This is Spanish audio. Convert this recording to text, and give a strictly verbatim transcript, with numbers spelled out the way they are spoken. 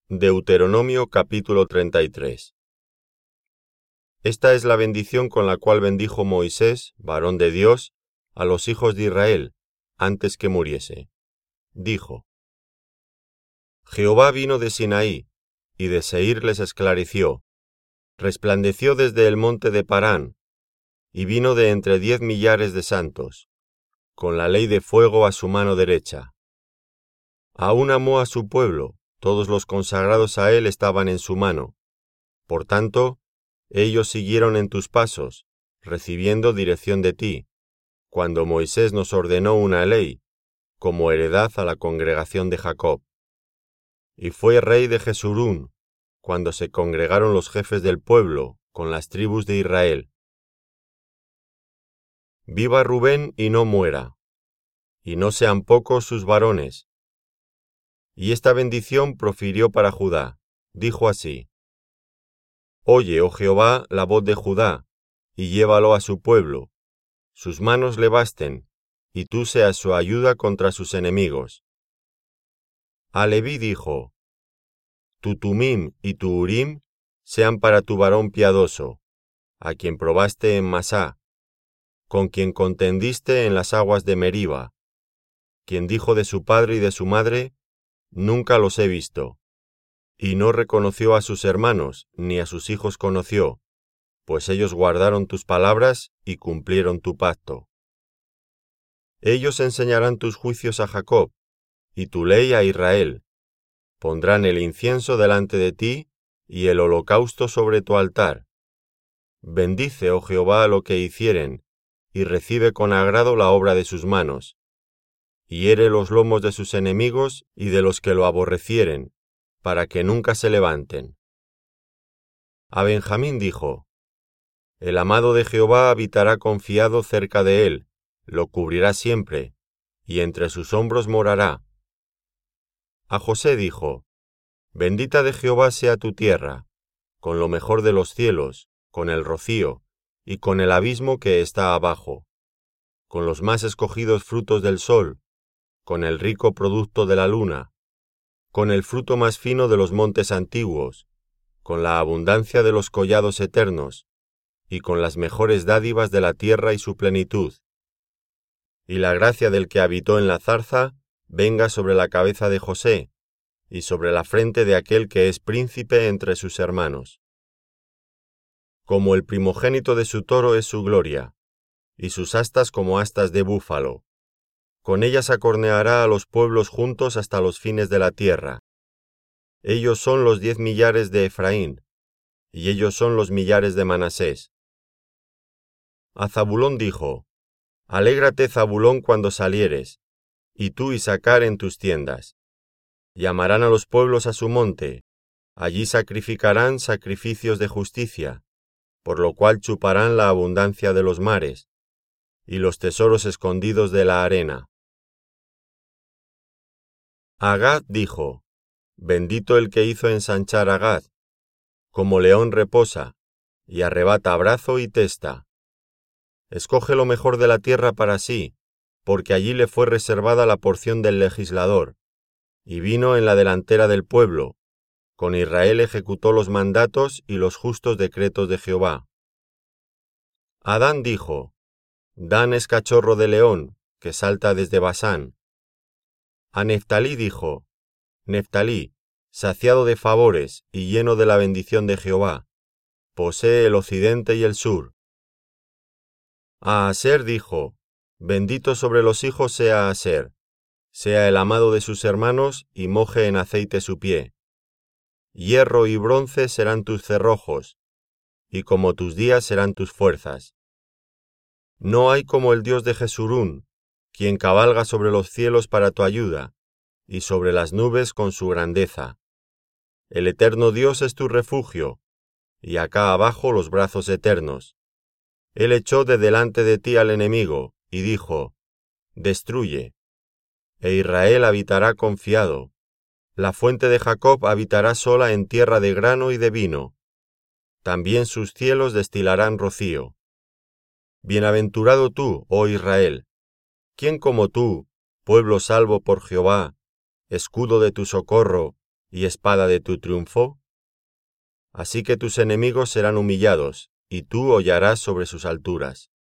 Deuteronomio capítulo treinta y tres. Esta es la bendición con la cual bendijo Moisés, varón de Dios, a los hijos de Israel, antes que muriese. Dijo: Jehová vino de Sinaí, y de Seir les esclareció. Resplandeció desde el monte de Parán, y vino de entre diez millares de santos, con la ley de fuego a su mano derecha. Aún amó a su pueblo, todos los consagrados a él estaban en su mano. Por tanto, ellos siguieron en tus pasos, recibiendo dirección de ti, cuando Moisés nos ordenó una ley, como heredad a la congregación de Jacob. Y fue rey de Jesurún, cuando se congregaron los jefes del pueblo, con las tribus de Israel. Viva Rubén y no muera, y no sean pocos sus varones. Y esta bendición profirió para Judá, dijo así: Oye, oh Jehová, la voz de Judá, y llévalo a su pueblo. Sus manos le basten, y tú seas su ayuda contra sus enemigos. A Leví dijo: Tu Tumim y tu Urim sean para tu varón piadoso, a quien probaste en Masá, con quien contendiste en las aguas de Meriba, quien dijo de su padre y de su madre: Nunca los he visto. Y no reconoció a sus hermanos, ni a sus hijos conoció, pues ellos guardaron tus palabras y cumplieron tu pacto. Ellos enseñarán tus juicios a Jacob, y tu ley a Israel. Pondrán el incienso delante de ti, y el holocausto sobre tu altar. Bendice, oh Jehová, lo que hicieren, y recibe con agrado la obra de sus manos. Hiere los lomos de sus enemigos y de los que lo aborrecieren, para que nunca se levanten. A Benjamín dijo: El amado de Jehová habitará confiado cerca de él, lo cubrirá siempre, y entre sus hombros morará. A José dijo: Bendita de Jehová sea tu tierra, con lo mejor de los cielos, con el rocío, y con el abismo que está abajo, con los más escogidos frutos del sol, con el rico producto de la luna, con el fruto más fino de los montes antiguos, con la abundancia de los collados eternos, y con las mejores dádivas de la tierra y su plenitud. Y la gracia del que habitó en la zarza venga sobre la cabeza de José, y sobre la frente de aquel que es príncipe entre sus hermanos. Como el primogénito de su toro es su gloria, y sus astas como astas de búfalo. Con ellas acorneará a los pueblos juntos hasta los fines de la tierra. Ellos son los diez millares de Efraín, y ellos son los millares de Manasés. A Zabulón dijo: Alégrate, Zabulón, cuando salieres, y tú, Isacar, en tus tiendas. Llamarán a los pueblos a su monte, allí sacrificarán sacrificios de justicia, por lo cual chuparán la abundancia de los mares, y los tesoros escondidos de la arena. A Gad dijo: Bendito el que hizo ensanchar a Gad, como león reposa, y arrebata brazo y testa. Escoge lo mejor de la tierra para sí, porque allí le fue reservada la porción del legislador, y vino en la delantera del pueblo. Con Israel ejecutó los mandatos y los justos decretos de Jehová. Adán dijo: Dan es cachorro de león, que salta desde Basán. A Neftalí dijo: Neftalí, saciado de favores y lleno de la bendición de Jehová, posee el occidente y el sur. A Aser dijo: Bendito sobre los hijos sea Aser, sea el amado de sus hermanos y moje en aceite su pie. Hierro y bronce serán tus cerrojos, y como tus días serán tus fuerzas. No hay como el Dios de Jesurún, quien cabalga sobre los cielos para tu ayuda, y sobre las nubes con su grandeza. El eterno Dios es tu refugio, y acá abajo los brazos eternos. Él echó de delante de ti al enemigo, y dijo: Destruye. E Israel habitará confiado. La fuente de Jacob habitará sola en tierra de grano y de vino. También sus cielos destilarán rocío. Bienaventurado tú, oh Israel. ¿Quién como tú, pueblo salvo por Jehová, escudo de tu socorro, y espada de tu triunfo? Así que tus enemigos serán humillados, y tú hollarás sobre sus alturas.